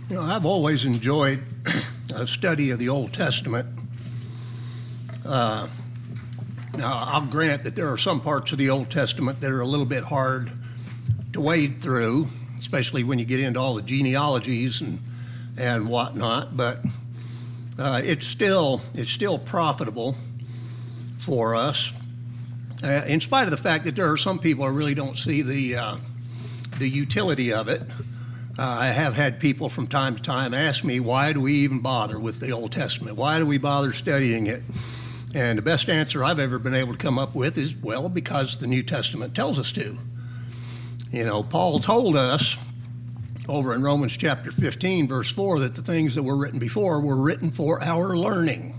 You know, I've always enjoyed a study of the Old Testament. Now, I'll grant that there are some parts of the Old Testament that are a little bit hard to wade through, especially when you get into all the genealogies and whatnot, but it's still profitable for us, in spite of the fact that there are some people who really don't see the utility of it. I have had people from time to time ask me, why do we even bother with the Old Testament? Why do we bother studying it? And the best answer I've ever been able to come up with is, well, because the New Testament tells us to. You know, Paul told us over in Romans chapter 15, verse 4, that the things that were written before were written for our learning,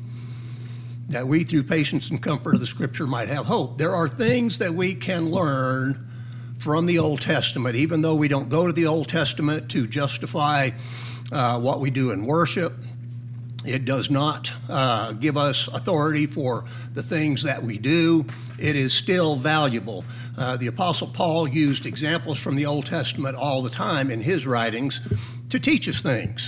that we through patience and comfort of the Scripture might have hope. There are things that we can learn from the Old Testament, even though we don't go to the Old Testament to justify what we do in worship. It does not give us authority for the things that we do. It is still valuable. The Apostle Paul used examples from the Old Testament all the time in his writings to teach us things.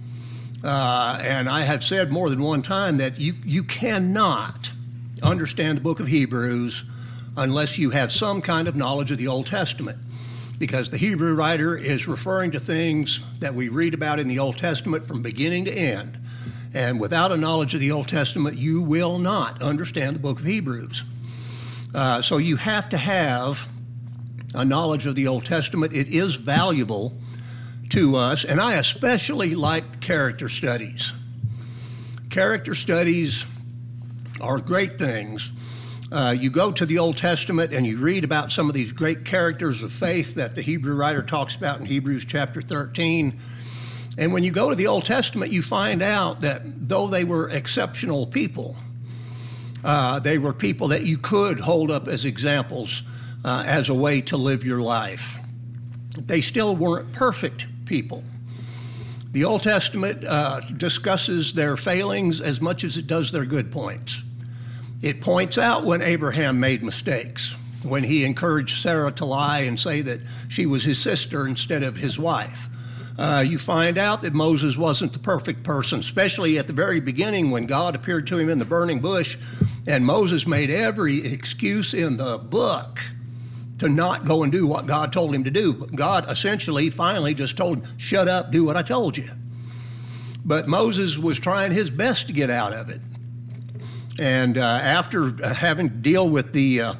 And I have said more than one time that you cannot understand the book of Hebrews unless you have some kind of knowledge of the Old Testament, because the Hebrew writer is referring to things that we read about in the Old Testament from beginning to end. And without a knowledge of the Old Testament, you will not understand the book of Hebrews. So you have to have a knowledge of the Old Testament. It is valuable to us, and I especially like character studies. Character studies are great things. You go to the Old Testament and you read about some of these great characters of faith that the Hebrew writer talks about in Hebrews chapter 13. And when you go to the Old Testament, you find out that though they were exceptional people, they were people that you could hold up as examples as a way to live your life. They still weren't perfect people. The Old Testament discusses their failings as much as it does their good points. It points out when Abraham made mistakes, when he encouraged Sarah to lie and say that she was his sister instead of his wife. You find out that Moses wasn't the perfect person, especially at the very beginning when God appeared to him in the burning bush, and Moses made every excuse in the book to not go and do what God told him to do. But God essentially finally just told him, shut up, do what I told you. But Moses was trying his best to get out of it. And after having to deal with the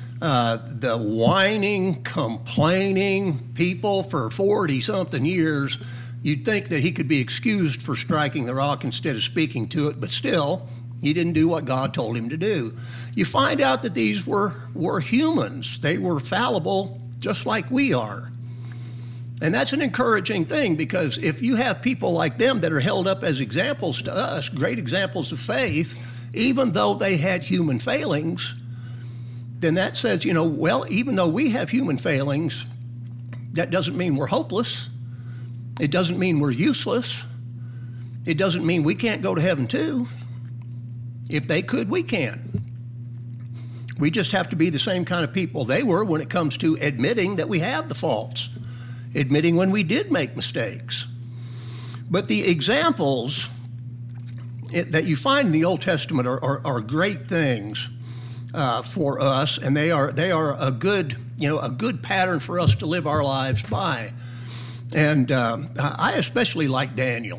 whining, complaining people for 40-something years, you'd think that he could be excused for striking the rock instead of speaking to it, but still, he didn't do what God told him to do. You find out that these were humans. They were fallible just like we are. And that's an encouraging thing, because if you have people like them that are held up as examples to us, great examples of faith, even though they had human failings, then that says, well, even though we have human failings, that doesn't mean we're hopeless. It doesn't mean we're useless. It doesn't mean we can't go to heaven too. If they could, we can. We just have to be the same kind of people they were when it comes to admitting that we have the faults, admitting when we did make mistakes. But the examples that you find in the Old Testament are great things for us, and they are a good pattern for us to live our lives by. And I especially like Daniel.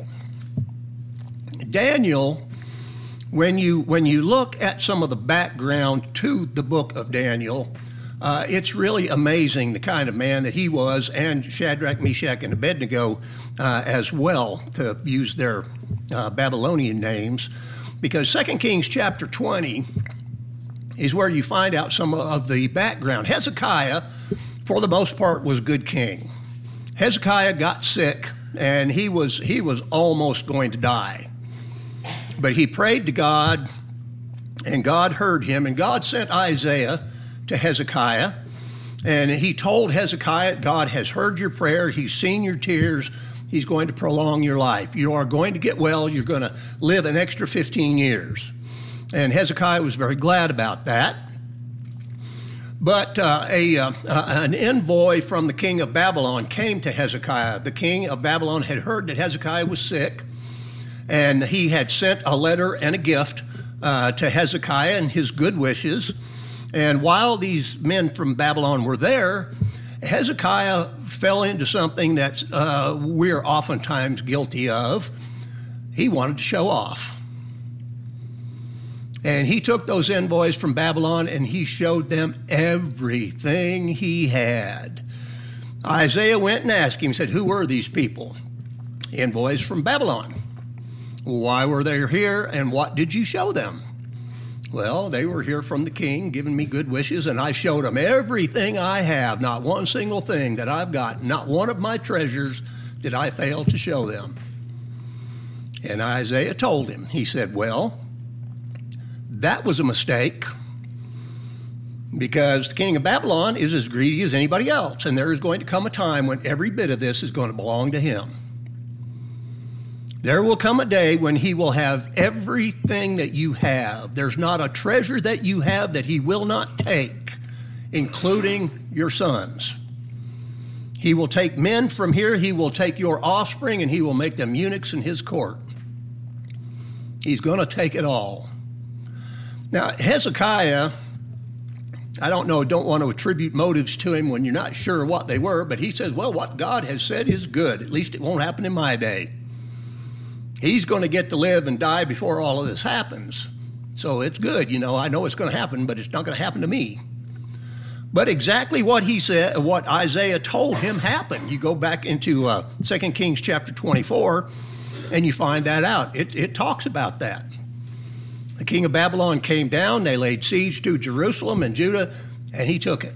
Daniel, when you look at some of the background to the book of Daniel, it's really amazing the kind of man that he was, and Shadrach, Meshach, and Abednego as well, to use their Babylonian names, because 2 Kings chapter 20 is where you find out some of the background. Hezekiah, for the most part, was a good king. Hezekiah got sick, and he was almost going to die. But he prayed to God, and God heard him, and God sent Isaiah to Hezekiah, and he told Hezekiah, God has heard your prayer, he's seen your tears, he's going to prolong your life. You are going to get well, you're going to live an extra 15 years. And Hezekiah was very glad about that. But an envoy from the king of Babylon came to Hezekiah. The king of Babylon had heard that Hezekiah was sick, and he had sent a letter and a gift to Hezekiah and his good wishes. And while these men from Babylon were there, Hezekiah fell into something that we're oftentimes guilty of. He wanted to show off. And he took those envoys from Babylon and he showed them everything he had. Isaiah went and asked him, said, who were these people? Envoys from Babylon. Why were they here and what did you show them? Well, they were here from the king, giving me good wishes, and I showed them everything I have, not one single thing that I've got, not one of my treasures did I fail to show them. And Isaiah told him, he said, well, that was a mistake because the king of Babylon is as greedy as anybody else, and there is going to come a time when every bit of this is going to belong to him. There will come a day when he will have everything that you have. There's not a treasure that you have that he will not take, including your sons. He will take men from here, he will take your offspring, and he will make them eunuchs in his court. He's going to take it all. Now, Hezekiah, I don't want to attribute motives to him when you're not sure what they were, but he says, well, what God has said is good. At least it won't happen in my day. He's going to get to live and die before all of this happens. So it's good. I know it's going to happen, but it's not going to happen to me. But exactly what he said, what Isaiah told him happened. You go back into 2 Kings chapter 24, and you find that out. It talks about that. The king of Babylon came down, they laid siege to Jerusalem and Judah, and he took it.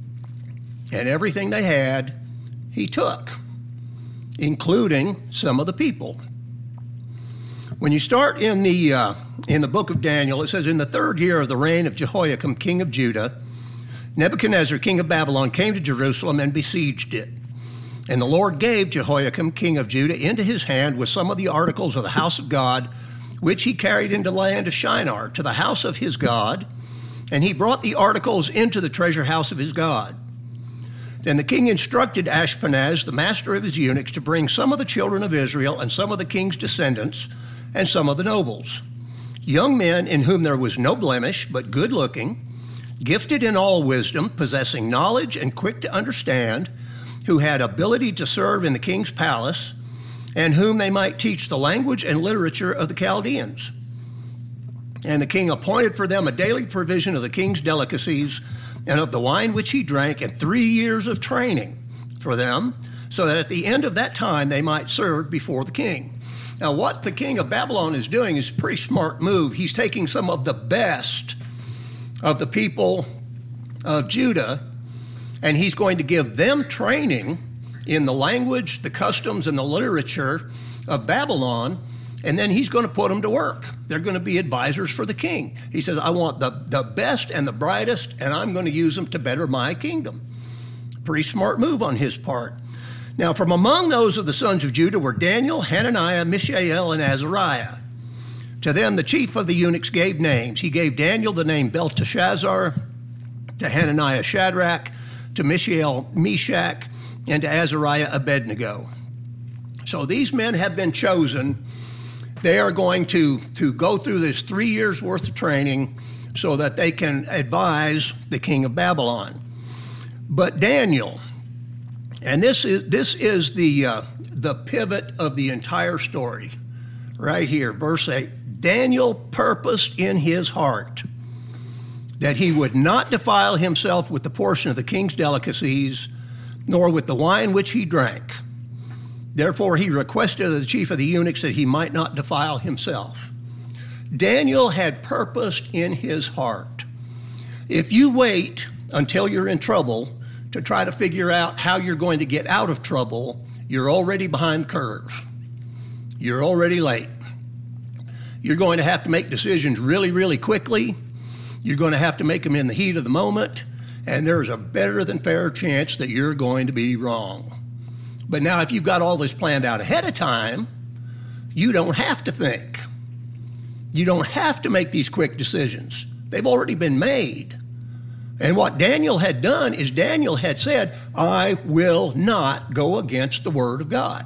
And everything they had, he took, including some of the people. When you start in the book of Daniel, it says, in the 3rd year of the reign of Jehoiakim, king of Judah, Nebuchadnezzar, king of Babylon, came to Jerusalem and besieged it. And the Lord gave Jehoiakim, king of Judah, into his hand with some of the articles of the house of God, which he carried into the land of Shinar, to the house of his God, and he brought the articles into the treasure house of his God. Then the king instructed Ashpenaz, the master of his eunuchs, to bring some of the children of Israel and some of the king's descendants and some of the nobles, young men in whom there was no blemish, but good-looking, gifted in all wisdom, possessing knowledge and quick to understand, who had ability to serve in the king's palace, and whom they might teach the language and literature of the Chaldeans. And the king appointed for them a daily provision of the king's delicacies and of the wine which he drank, and 3 years of training for them, so that at the end of that time they might serve before the king. Now, what the king of Babylon is doing is a pretty smart move. He's taking some of the best of the people of Judah, and he's going to give them training in the language, the customs, and the literature of Babylon, and then he's going to put them to work. They're going to be advisors for the king. He says, I want the best and the brightest, and I'm going to use them to better my kingdom. Pretty smart move on his part. Now, from among those of the sons of Judah were Daniel, Hananiah, Mishael, and Azariah. To them the chief of the eunuchs gave names. He gave Daniel the name Belteshazzar, to Hananiah Shadrach, to Mishael Meshach, and to Azariah Abednego. So these men have been chosen. They are going to go through this 3 years worth of training so that they can advise the king of Babylon. But Daniel, and this is the pivot of the entire story, right here, verse 8. Daniel purposed in his heart that he would not defile himself with the portion of the king's delicacies, nor with the wine which he drank. Therefore he requested of the chief of the eunuchs that he might not defile himself. Daniel had purposed in his heart. If you wait until you're in trouble to try to figure out how you're going to get out of trouble, you're already behind the curve. You're already late. You're going to have to make decisions really, really quickly. You're going to have to make them in the heat of the moment, and there's a better than fair chance that you're going to be wrong. But now if you've got all this planned out ahead of time, you don't have to think. You don't have to make these quick decisions. They've already been made. And what Daniel had done is Daniel had said, I will not go against the word of God,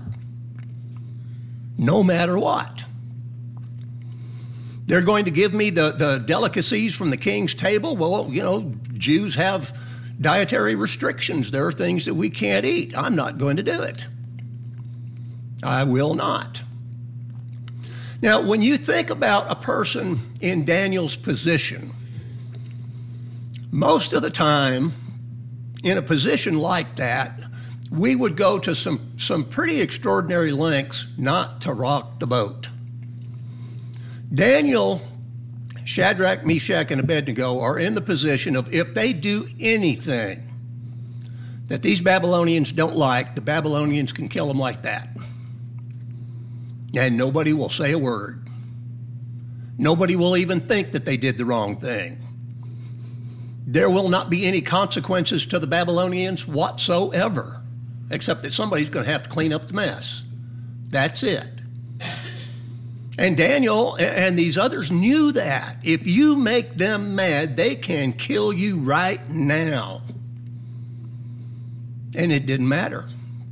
no matter what. They're going to give me the delicacies from the king's table. Well, you know, Jews have dietary restrictions. There are things that we can't eat. I'm not going to do it. I will not. Now, when you think about a person in Daniel's position, most of the time, in a position like that, we would go to some pretty extraordinary lengths not to rock the boat. Daniel, Shadrach, Meshach, and Abednego are in the position of if they do anything that these Babylonians don't like, the Babylonians can kill them like that. And nobody will say a word. Nobody will even think that they did the wrong thing. There will not be any consequences to the Babylonians whatsoever, except that somebody's going to have to clean up the mess. That's it. And Daniel and these others knew that. If you make them mad, they can kill you right now. And it didn't matter.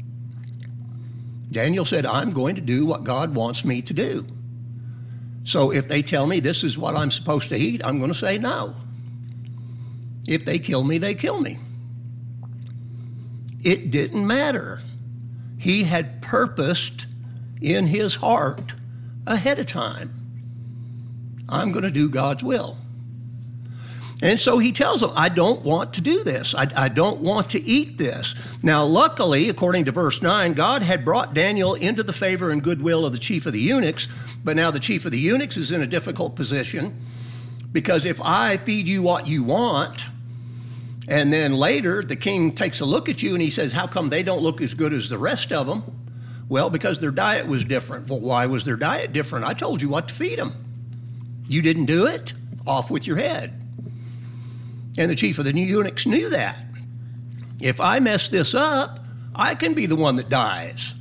Daniel said, I'm going to do what God wants me to do. So if they tell me this is what I'm supposed to eat, I'm going to say no. If they kill me, they kill me. It didn't matter. He had purposed in his heart ahead of time, I'm going to do God's will. And so he tells them, I don't want to do this. I don't want to eat this. Now, luckily, according to verse 9, God had brought Daniel into the favor and goodwill of the chief of the eunuchs, but now the chief of the eunuchs is in a difficult position, because if I feed you what you want, and then later the king takes a look at you and he says, how come they don't look as good as the rest of them? Well, because their diet was different. Well, why was their diet different? I told you what to feed them. You didn't do it? Off with your head. And the chief of the eunuchs knew that. If I mess this up, I can be the one that dies.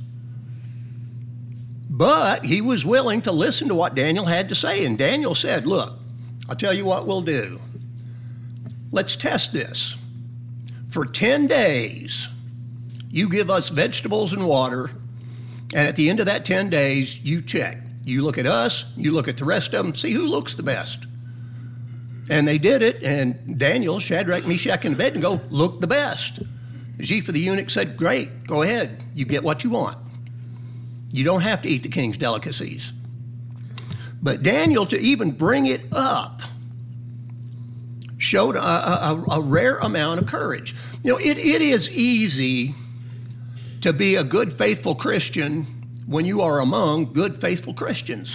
But he was willing to listen to what Daniel had to say. And Daniel said, look, I'll tell you what we'll do. Let's test this. For 10 days, you give us vegetables and water, and at the end of that 10 days, you check. You look at us, you look at the rest of them, see who looks the best. And they did it, and Daniel, Shadrach, Meshach, and Abednego looked the best. The chief of the eunuchs said, great, go ahead. You get what you want. You don't have to eat the king's delicacies. But Daniel, to even bring it up, showed a rare amount of courage. You know, it is easy to be a good, faithful Christian when you are among good, faithful Christians.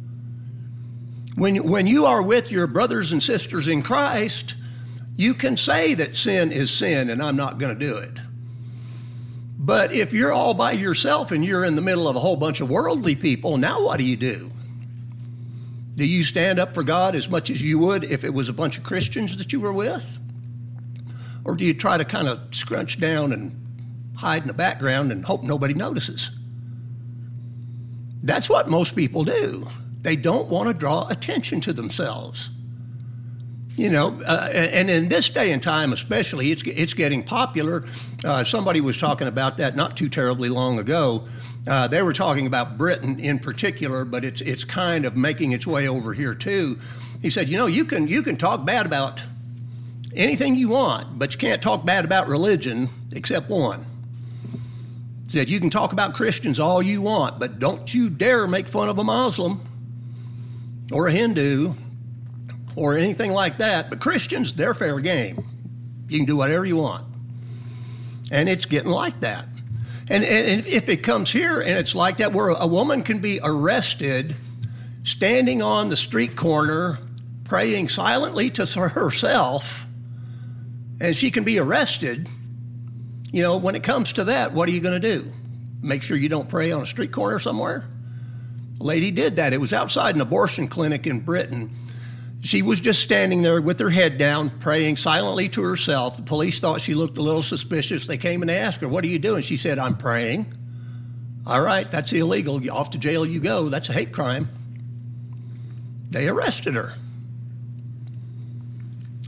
When you are with your brothers and sisters in Christ, you can say that sin is sin and I'm not going to do it. But if you're all by yourself and you're in the middle of a whole bunch of worldly people, now what do? Do you stand up for God as much as you would if it was a bunch of Christians that you were with? Or do you try to kind of scrunch down and hide in the background and hope nobody notices? That's what most people do. They don't want to draw attention to themselves. You know, and in this day and time especially, it's getting popular. Somebody was talking about that not too terribly long ago. They were talking about Britain in particular, but it's kind of making its way over here too. He said, you know, you can talk bad about anything you want, but you can't talk bad about religion except one. He said, you can talk about Christians all you want, but don't you dare make fun of a Muslim or a Hindu or anything like that. But Christians, they're fair game. You can do whatever you want. And it's getting like that. And if it comes here and it's like that, where a woman can be arrested standing on the street corner praying silently to herself, and she can be arrested, you know, when it comes to that, what are you going to do? Make sure you don't pray on a street corner somewhere? A lady did that. It was outside an abortion clinic in Britain. She was just standing there with her head down, praying silently to herself. The police thought she looked a little suspicious. They came and asked her, what are you doing? She said, I'm praying. All right, that's illegal. Off to jail you go. That's a hate crime. They arrested her.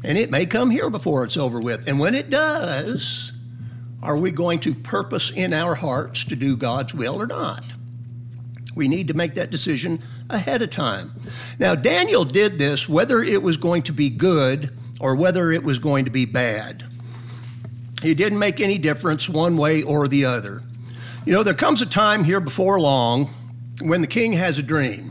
And it may come here before it's over with. And when it does, are we going to purpose in our hearts to do God's will or not? We need to make that decision ahead of time. Now, Daniel did this whether it was going to be good or whether it was going to be bad. He didn't make any difference one way or the other. You know, there comes a time here before long when the king has a dream.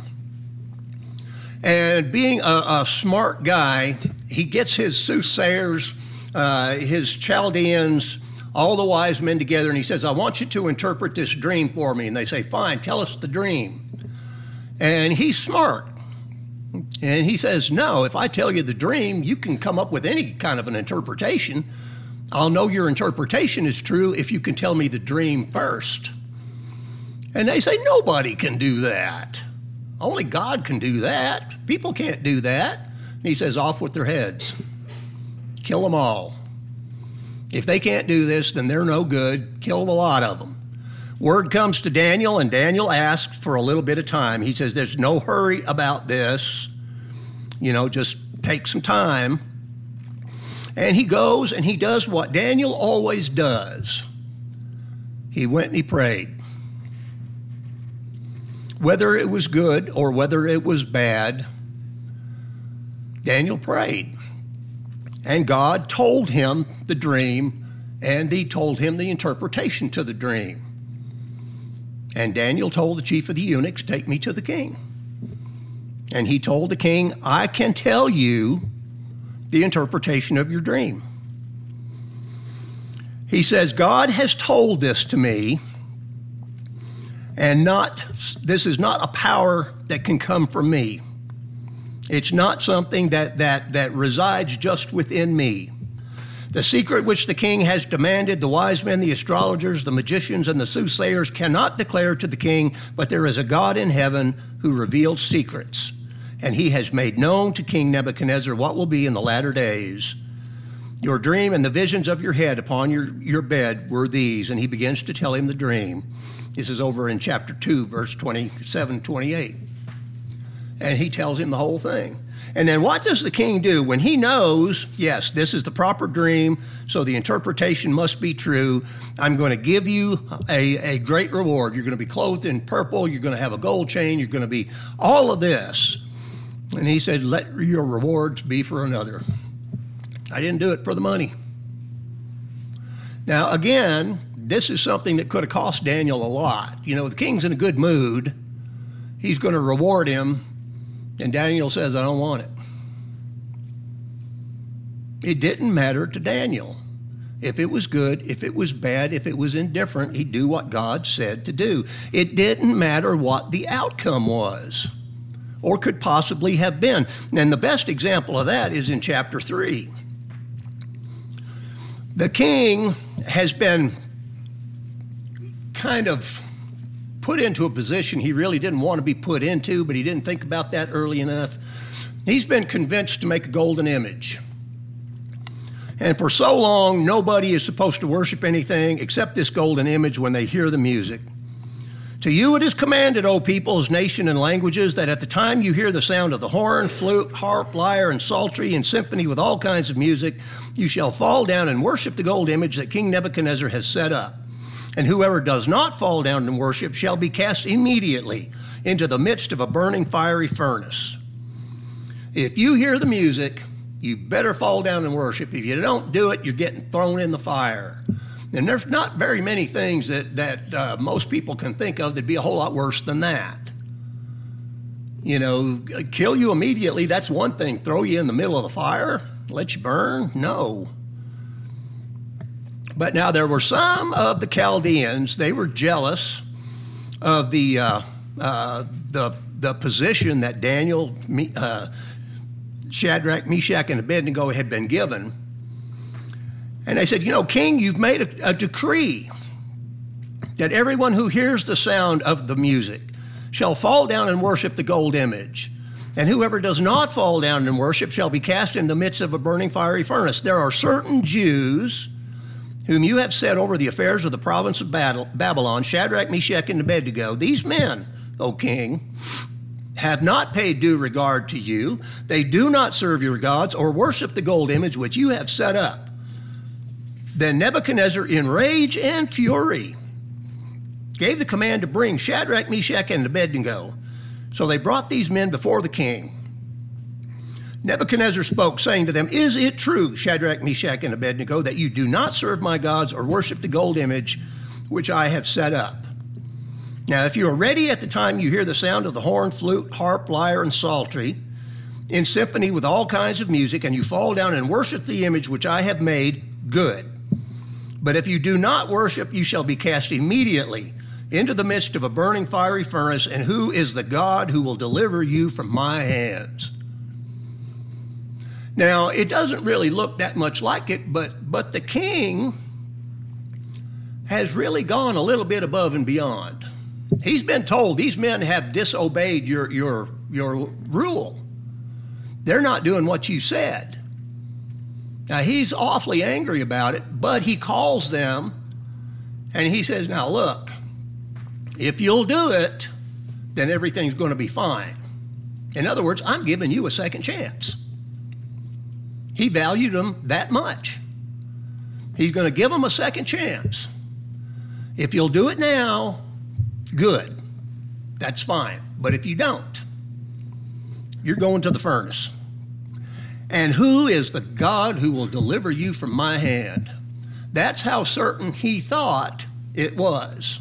And being a smart guy, he gets his soothsayers, his Chaldeans, all the wise men together, and he says, I want you to interpret this dream for me. And they say, fine, tell us the dream. And he's smart. And he says, no, if I tell you the dream, you can come up with any kind of an interpretation. I'll know your interpretation is true if you can tell me the dream first. And they say, nobody can do that. Only God can do that. People can't do that. And he says, off with their heads. Kill them all. If they can't do this, then they're no good. Kill the lot of them. Word comes to Daniel, and Daniel asks for a little bit of time. He says, there's no hurry about this. You know, just take some time. And he goes and he does what Daniel always does. He went and he prayed. Whether it was good or whether it was bad, Daniel prayed. And God told him the dream, and he told him the interpretation to the dream. And Daniel told the chief of the eunuchs, take me to the king. And he told the king, I can tell you the interpretation of your dream. He says, God has told this to me, and this is not a power that can come from me. It's not something that resides just within me. The secret which the king has demanded, the wise men, the astrologers, the magicians, and the soothsayers cannot declare to the king, but there is a God in heaven who reveals secrets. And he has made known to King Nebuchadnezzar what will be in the latter days. Your dream and the visions of your head upon your bed were these. And he begins to tell him the dream. This is over in chapter 2, verse 27, 28. And he tells him the whole thing. And then what does the king do when he knows, yes, this is the proper dream, so the interpretation must be true. I'm going to give you a great reward. You're going to be clothed in purple. You're going to have a gold chain. You're going to be all of this. And he said, let your rewards be for another. I didn't do it for the money. Now, again, this is something that could have cost Daniel a lot. You know, the king's in a good mood. He's going to reward him. And Daniel says, I don't want it. It didn't matter to Daniel. If it was good, if it was bad, if it was indifferent, he'd do what God said to do. It didn't matter what the outcome was or could possibly have been. And the best example of that is in chapter 3. The king has been kind of put into a position he really didn't want to be put into, but he didn't think about that early enough. He's been convinced to make a golden image. And for so long, nobody is supposed to worship anything except this golden image when they hear the music. To you it is commanded, O peoples, nation, and languages, that at the time you hear the sound of the horn, flute, harp, lyre, and psaltery, and symphony with all kinds of music, you shall fall down and worship the gold image that King Nebuchadnezzar has set up. And whoever does not fall down and worship shall be cast immediately into the midst of a burning fiery furnace. If you hear the music, you better fall down and worship. If you don't do it, you're getting thrown in the fire. And there's not very many things that most people can think of that'd be a whole lot worse than that. You know, kill you immediately, that's one thing. Throw you in the middle of the fire, let you burn? No. But now there were some of the Chaldeans, they were jealous of the position that Daniel, Shadrach, Meshach, and Abednego had been given. And they said, you know, King, you've made a decree that everyone who hears the sound of the music shall fall down and worship the gold image. And whoever does not fall down and worship shall be cast in the midst of a burning fiery furnace. There are certain Jews whom you have set over the affairs of the province of Babylon, Shadrach, Meshach, and Abednego. These men, O king, have not paid due regard to you. They do not serve your gods or worship the gold image which you have set up. Then Nebuchadnezzar, in rage and fury, gave the command to bring Shadrach, Meshach, and Abednego. So they brought these men before the king. Nebuchadnezzar spoke, saying to them, "Is it true, Shadrach, Meshach, and Abednego, that you do not serve my gods or worship the gold image which I have set up? Now, if you are ready at the time you hear the sound of the horn, flute, harp, lyre, and psaltery, in symphony with all kinds of music, and you fall down and worship the image which I have made, good. But if you do not worship, you shall be cast immediately into the midst of a burning fiery furnace, and who is the God who will deliver you from my hands?" Now, it doesn't really look that much like it, but the king has really gone a little bit above and beyond. He's been told these men have disobeyed your rule. They're not doing what you said. Now, he's awfully angry about it, but he calls them and he says, "Now look, if you'll do it, then everything's going to be fine. In other words, I'm giving you a second chance." He valued them that much. He's going to give them a second chance. If you'll do it now, good. That's fine. But if you don't, you're going to the furnace. And who is the God who will deliver you from my hand? That's how certain he thought it was.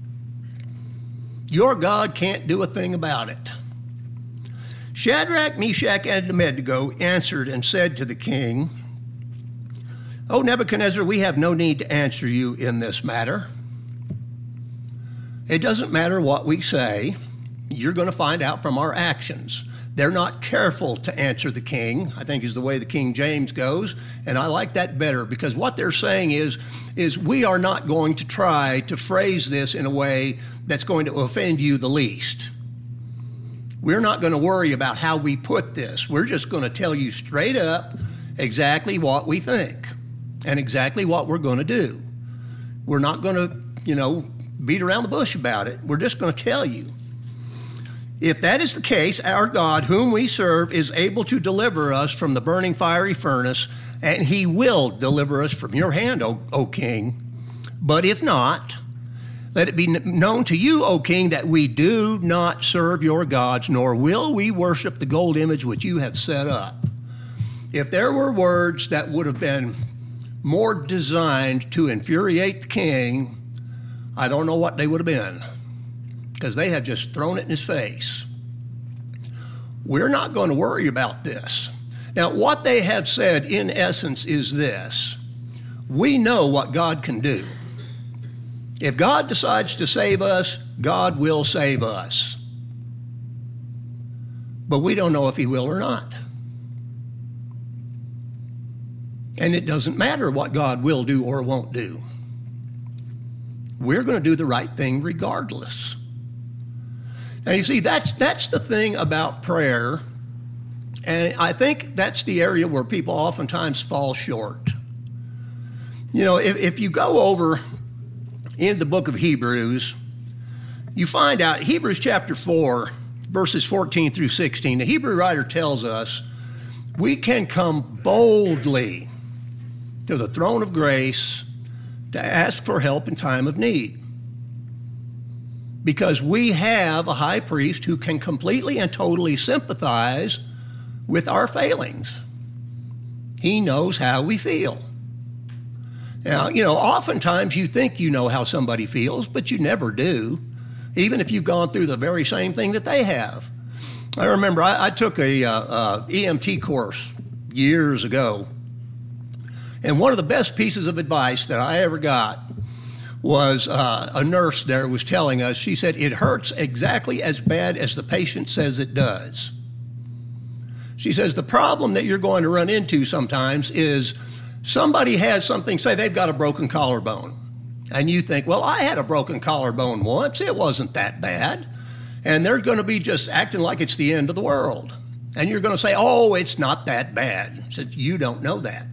Your God can't do a thing about it. Shadrach, Meshach, and Abednego answered and said to the king, "O Nebuchadnezzar, we have no need to answer you in this matter. It doesn't matter what we say. You're going to find out from our actions." They're not careful to answer the king, I think is the way the King James goes, and I like that better because what they're saying is we are not going to try to phrase this in a way that's going to offend you the least. We're not going to worry about how we put this. We're just going to tell you straight up exactly what we think and exactly what we're going to do. We're not going to, beat around the bush about it. We're just going to tell you. If that is the case, our God, whom we serve, is able to deliver us from the burning fiery furnace, and he will deliver us from your hand, O king. But if not, let it be known to you, O king, that we do not serve your gods, nor will we worship the gold image which you have set up. If there were words that would have been more designed to infuriate the king, I don't know what they would have been, because they have just thrown it in his face. We're not going to worry about this. Now, what they have said in essence is this: we know what God can do. If God decides to save us, God will save us. But we don't know if he will or not. And it doesn't matter what God will do or won't do. We're going to do the right thing regardless. Now, you see, that's the thing about prayer, and I think that's the area where people oftentimes fall short. If you go over in the book of Hebrews, you find out, Hebrews chapter 4, verses 14 through 16, the Hebrew writer tells us we can come boldly to the throne of grace to ask for help in time of need. Because we have a high priest who can completely and totally sympathize with our failings. He knows how we feel. Now, oftentimes you think you know how somebody feels, but you never do, even if you've gone through the very same thing that they have. I remember I took a EMT course years ago, and one of the best pieces of advice that I ever got was a nurse there was telling us, she said, it hurts exactly as bad as the patient says it does. She says, the problem that you're going to run into sometimes is somebody has something, say they've got a broken collarbone, and you think, well, I had a broken collarbone once. It wasn't that bad. And they're going to be just acting like it's the end of the world. And you're going to say, oh, it's not that bad. She said, you don't know that.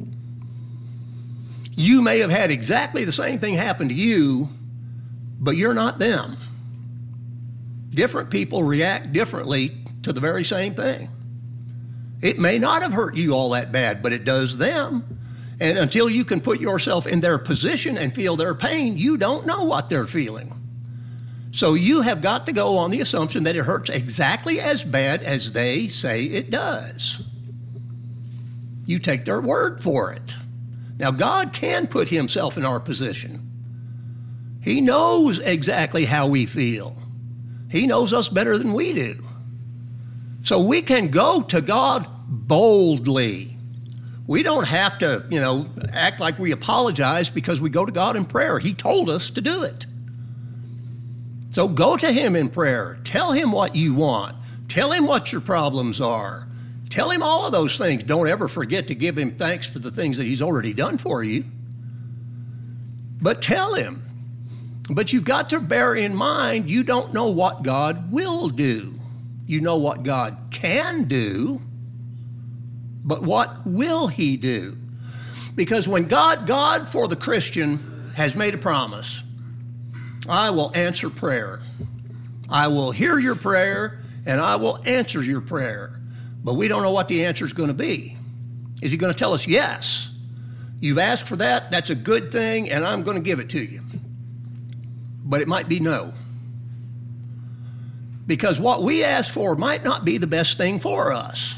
You may have had exactly the same thing happen to you, but you're not them. Different people react differently to the very same thing. It may not have hurt you all that bad, but it does them. And until you can put yourself in their position and feel their pain, you don't know what they're feeling. So you have got to go on the assumption that it hurts exactly as bad as they say it does. You take their word for it. Now, God can put himself in our position. He knows exactly how we feel. He knows us better than we do. So we can go to God boldly. We don't have to, act like we apologize because we go to God in prayer. He told us to do it. So go to him in prayer. Tell him what you want. Tell him what your problems are. Tell him all of those things. Don't ever forget to give him thanks for the things that he's already done for you. But tell him. But you've got to bear in mind, you don't know what God will do. You know what God can do, but what will he do? Because when God for the Christian has made a promise, I will answer prayer. I will hear your prayer and I will answer your prayer. But we don't know what the answer is going to be. Is he going to tell us yes? You've asked for that, that's a good thing, and I'm going to give it to you. But it might be no. Because what we ask for might not be the best thing for us.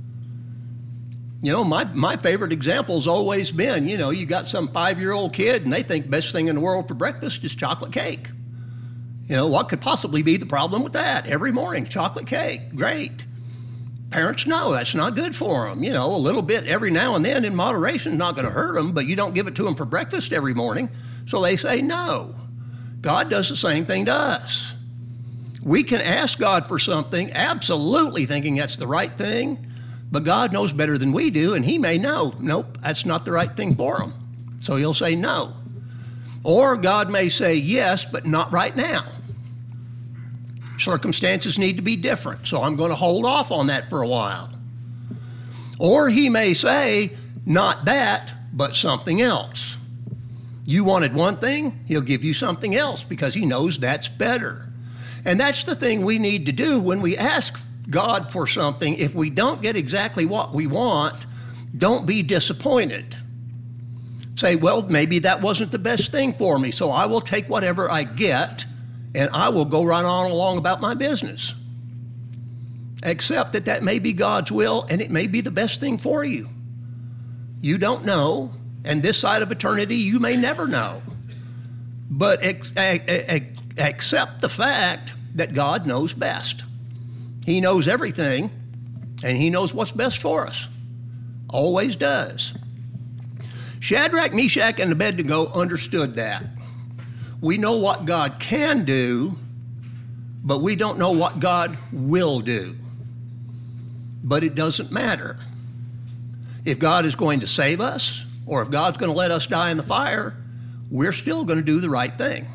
My favorite example has always been, you got some 5-year-old kid and they think best thing in the world for breakfast is chocolate cake. What could possibly be the problem with that? Every morning, chocolate cake, great. Parents know that's not good for them. A little bit every now and then in moderation is not going to hurt them, but you don't give it to them for breakfast every morning. So they say no. God does the same thing to us. We can ask God for something, absolutely thinking that's the right thing, but God knows better than we do, and he may know, nope, that's not the right thing for him. So he'll say no. Or God may say yes, but not right now. Circumstances need to be different, so I'm going to hold off on that for a while. Or he may say, not that, but something else. You wanted one thing, he'll give you something else because he knows that's better. And that's the thing we need to do when we ask God for something. If we don't get exactly what we want, don't be disappointed. Say, well, maybe that wasn't the best thing for me, so I will take whatever I get and I will go right on along about my business. Accept that that may be God's will and it may be the best thing for you. You don't know, and this side of eternity, you may never know. But accept the fact that God knows best. He knows everything, and he knows what's best for us. Always does. Shadrach, Meshach, and Abednego understood that. We know what God can do, but we don't know what God will do. But it doesn't matter. If God is going to save us, or if God's going to let us die in the fire, we're still going to do the right thing.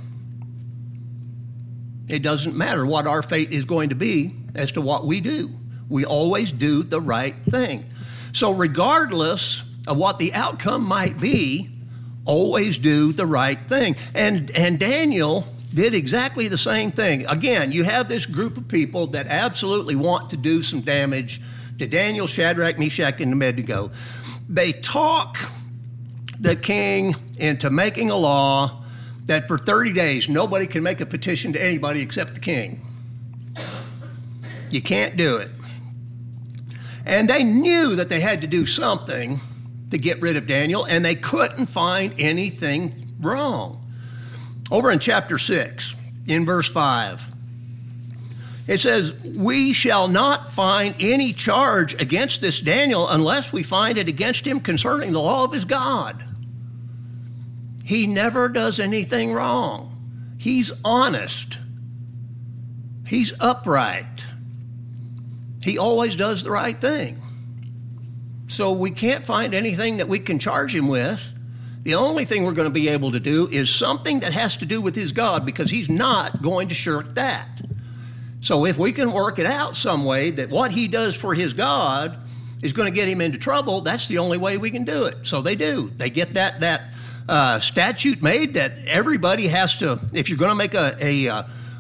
It doesn't matter what our fate is going to be as to what we do. We always do the right thing. So regardless of what the outcome might be, always do the right thing. And Daniel did exactly the same thing. Again, you have this group of people that absolutely want to do some damage to Daniel, Shadrach, Meshach, and Abednego. They talk the king into making a law that for 30 days, nobody can make a petition to anybody except the king. You can't do it. And they knew that they had to do something to get rid of Daniel, and they couldn't find anything wrong. Over in chapter 6, in verse 5, it says, "We shall not find any charge against this Daniel unless we find it against him concerning the law of his God." He never does anything wrong. He's honest. He's upright. He always does the right thing. So we can't find anything that we can charge him with. The only thing we're going to be able to do is something that has to do with his God, because he's not going to shirk that. So if we can work it out some way that what he does for his God is going to get him into trouble, that's the only way we can do it. So they do. They get that statute made that everybody has to, if you're going to make a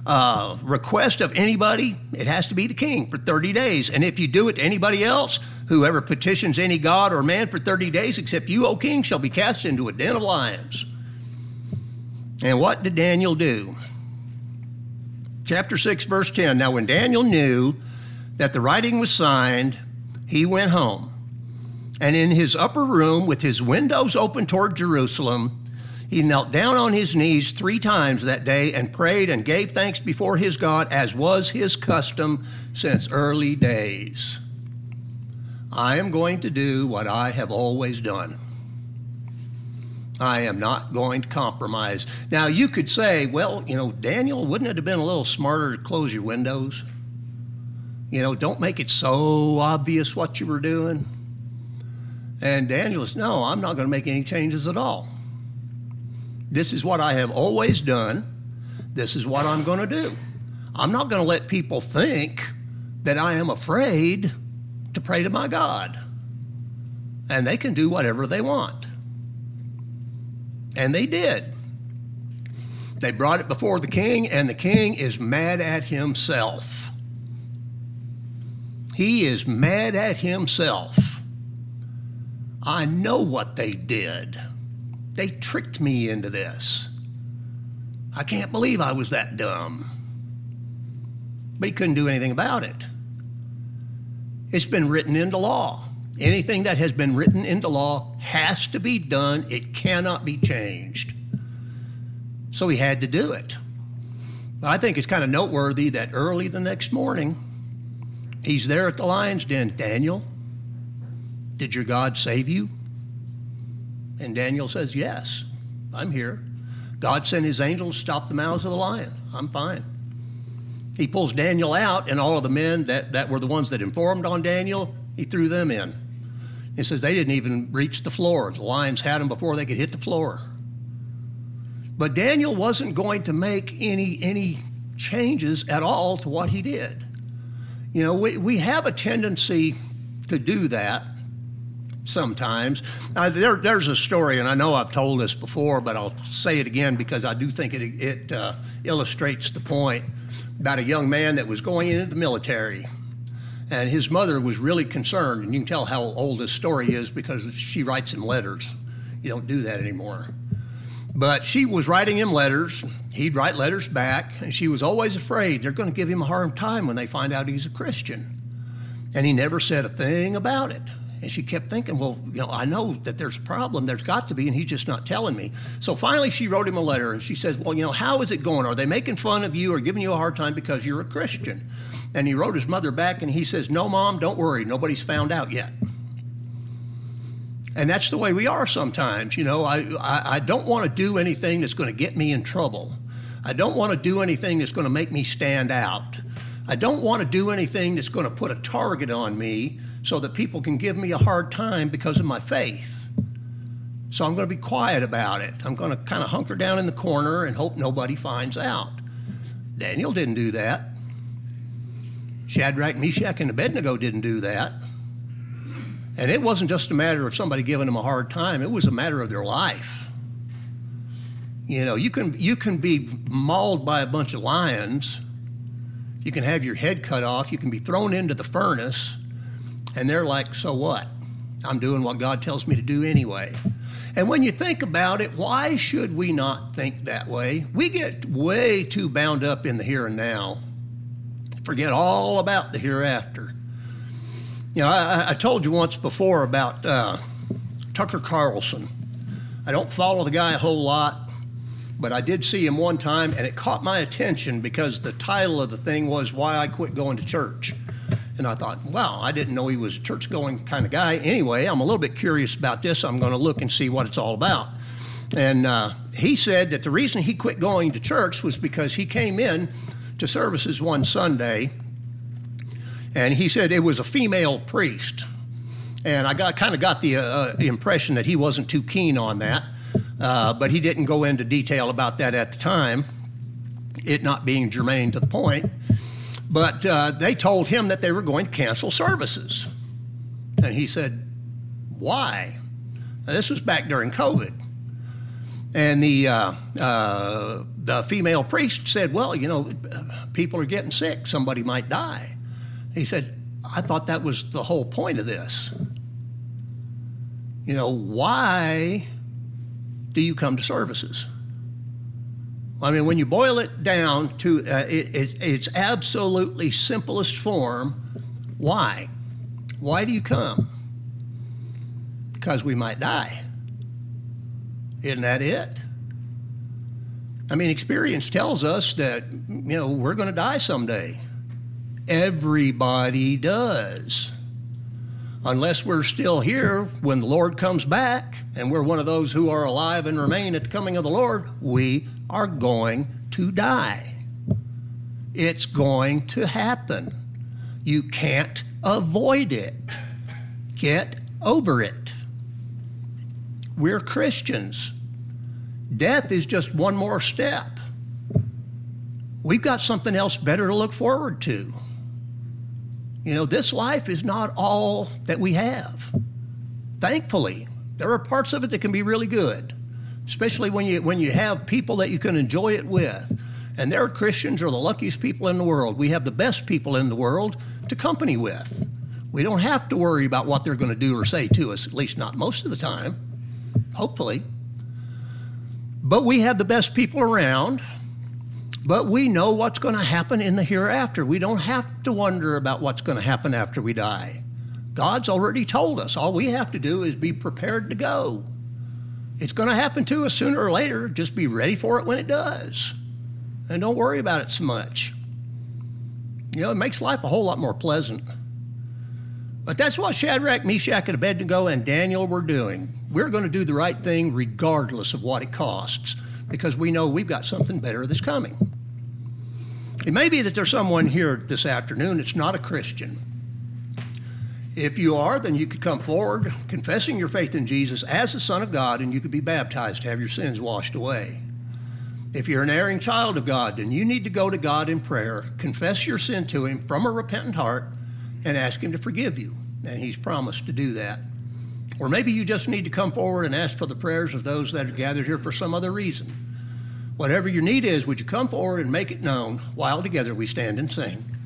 request of anybody, it has to be the king for 30 days. And if you do it to anybody else, whoever petitions any god or man for 30 days except you, O king, shall be cast into a den of lions. And what did Daniel do? Chapter 6, verse 10. Now when Daniel knew that the writing was signed, he went home. And in his upper room, with his windows open toward Jerusalem, he knelt down on his knees 3 times that day and prayed and gave thanks before his God, as was his custom since early days. I am going to do what I have always done. I am not going to compromise. Now, you could say, well, Daniel, wouldn't it have been a little smarter to close your windows? Don't make it so obvious what you were doing. And Daniel says, no, I'm not going to make any changes at all. This is what I have always done. This is what I'm going to do. I'm not going to let people think that I am afraid to pray to my God. And they can do whatever they want. And they did. They brought it before the king, and the king is mad at himself. He is mad at himself. I know what they did. They tricked me into this. I can't believe I was that dumb. But he couldn't do anything about it. It's been written into law. Anything that has been written into law has to be done. It cannot be changed. So he had to do it. But I think it's kind of noteworthy that early the next morning, he's there at the lion's den. Daniel, did your God save you? And Daniel says, yes, I'm here. God sent his angels to stop the mouths of the lion. I'm fine. He pulls Daniel out, and all of the men that were the ones that informed on Daniel, he threw them in. He says they didn't even reach the floor. The lions had them before they could hit the floor. But Daniel wasn't going to make any changes at all to what he did. We have a tendency to do that sometimes. There's a story, and I know I've told this before, but I'll say it again because I do think it illustrates the point, about a young man that was going into the military. And his mother was really concerned, and you can tell how old this story is because she writes him letters. You don't do that anymore. But she was writing him letters. He'd write letters back, and she was always afraid they're going to give him a hard time when they find out he's a Christian. And he never said a thing about it. And she kept thinking, well, I know that there's a problem. There's got to be, and he's just not telling me. So finally she wrote him a letter, and she says, well, how is it going? Are they making fun of you or giving you a hard time because you're a Christian? And he wrote his mother back, and he says, no, Mom, don't worry. Nobody's found out yet. And that's the way we are sometimes. I don't want to do anything that's going to get me in trouble. I don't want to do anything that's going to make me stand out. I don't want to do anything that's going to put a target on me so that people can give me a hard time because of my faith. So I'm going to be quiet about it. I'm going to kind of hunker down in the corner and hope nobody finds out. Daniel didn't do that. Shadrach, Meshach, and Abednego didn't do that. And it wasn't just a matter of somebody giving them a hard time. It was a matter of their life. You can be mauled by a bunch of lions. You can have your head cut off. You can be thrown into the furnace. And they're like, so what? I'm doing what God tells me to do anyway. And when you think about it, why should we not think that way? We get way too bound up in the here and now. Forget all about the hereafter. I told you once before about Tucker Carlson. I don't follow the guy a whole lot, but I did see him one time, and it caught my attention because the title of the thing was Why I Quit Going to Church. And I thought, wow, I didn't know he was a church-going kind of guy. Anyway, I'm a little bit curious about this. I'm going to look and see what it's all about. And he said that the reason he quit going to church was because he came in to services one Sunday, and he said it was a female priest. And I kind of got the impression that he wasn't too keen on that, but he didn't go into detail about that at the time, it not being germane to the point. But they told him that they were going to cancel services. And he said, why? Now, this was back during COVID. And the female priest said, well, you know, people are getting sick. Somebody might die. He said, I thought that was the whole point of this. You know, why do you come to services? I mean, when you boil it down to its absolutely simplest form, why? Why do you come? Because we might die. Isn't that it? I mean, experience tells us that, you know, we're going to die someday. Everybody does. Unless we're still here when the Lord comes back and we're one of those who are alive and remain at the coming of the Lord, we are going to die. It's going to happen. You can't avoid it. Get over it. We're Christians. Death is just one more step. We've got something else better to look forward to. You know, this life is not all that we have. Thankfully, there are parts of it that can be really good, especially when you have people that you can enjoy it with. And their Christians are the luckiest people in the world. We have the best people in the world to company with. We don't have to worry about what they're going to do or say to us, at least not most of the time, hopefully. But we have the best people around, but we know what's going to happen in the hereafter. We don't have to wonder about what's going to happen after we die. God's already told us. All we have to do is be prepared to go. It's going to happen to us sooner or later. Just be ready for it when it does. And don't worry about it so much. You know, it makes life a whole lot more pleasant. But that's what Shadrach, Meshach, and Abednego and Daniel were doing. We're going to do the right thing regardless of what it costs, because we know we've got something better that's coming. It may be that there's someone here this afternoon that's not a Christian. If you are, then you could come forward confessing your faith in Jesus as the Son of God, and you could be baptized to have your sins washed away. If you're an erring child of God, then you need to go to God in prayer, confess your sin to Him from a repentant heart, and ask Him to forgive you. And He's promised to do that. Or maybe you just need to come forward and ask for the prayers of those that are gathered here for some other reason. Whatever your need is, would you come forward and make it known while together we stand and sing?